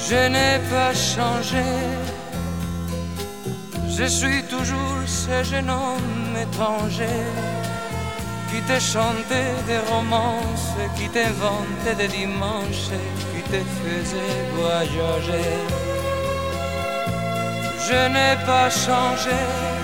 Je n'ai pas changé, je suis toujours ce jeune homme étranger qui te chantait des romances, qui t'inventait des dimanches, qui te faisait voyager. Je n'ai pas changé,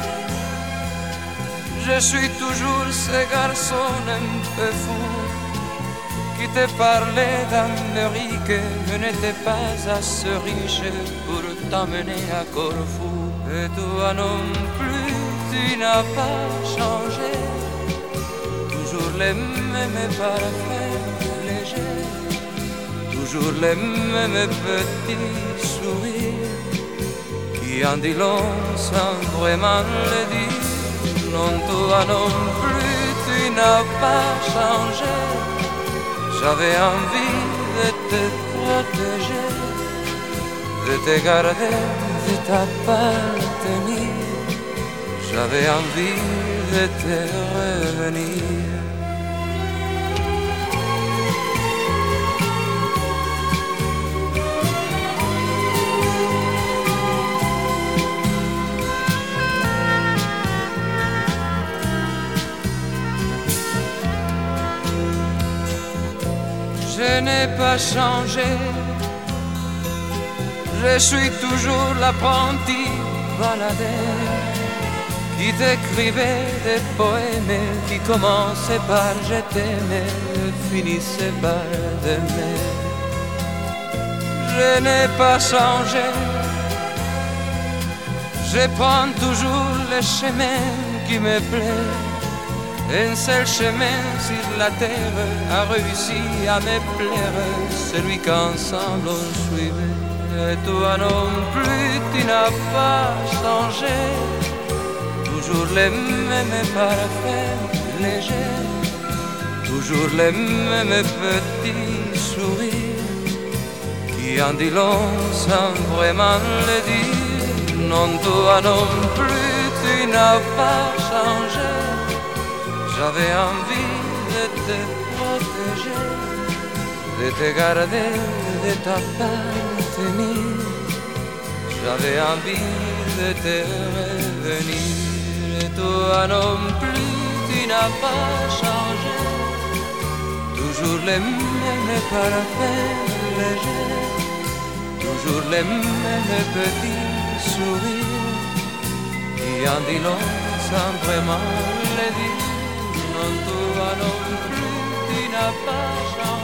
je suis toujours ce garçon un peu fou qui te parlait d'Amérique, mais n'était pas assez riche pour t'emmener à Corfou. Et toi non plus, tu n'as pas changé, toujours les mêmes parfums légers, toujours les mêmes petits sourires qui en dit long sans vraiment le dire. Non, toi non plus, tu n'as pas changé. J'avais envie de te protéger, de te garder, de t'appartenir. J'avais envie de te revenir. Je n'ai pas changé, je suis toujours l'apprenti baladeur qui t'écrivait des poèmes qui commençaient par je t'aimais, finissaient par t'aimer. Je n'ai pas changé, je prends toujours le chemin qui me plaît. Un seul chemin sur la terre a réussi à me plaire, celui qu'ensemble on suivait. Et toi non plus, tu n'as pas changé, toujours les mêmes parfums légers, toujours les mêmes petits sourires qui en dit long sans vraiment le dire. Non, toi non plus, tu n'as pas changé. J'avais envie de te protéger, de te garder, de t'appartenir. J'avais envie de te revenir. Et toi non plus, tu n'as pas changé, toujours les mêmes parfums légers, toujours les mêmes petits sourires qui en dit long sans vraiment le dire. Non, toi non plus, tu n'as pas changé.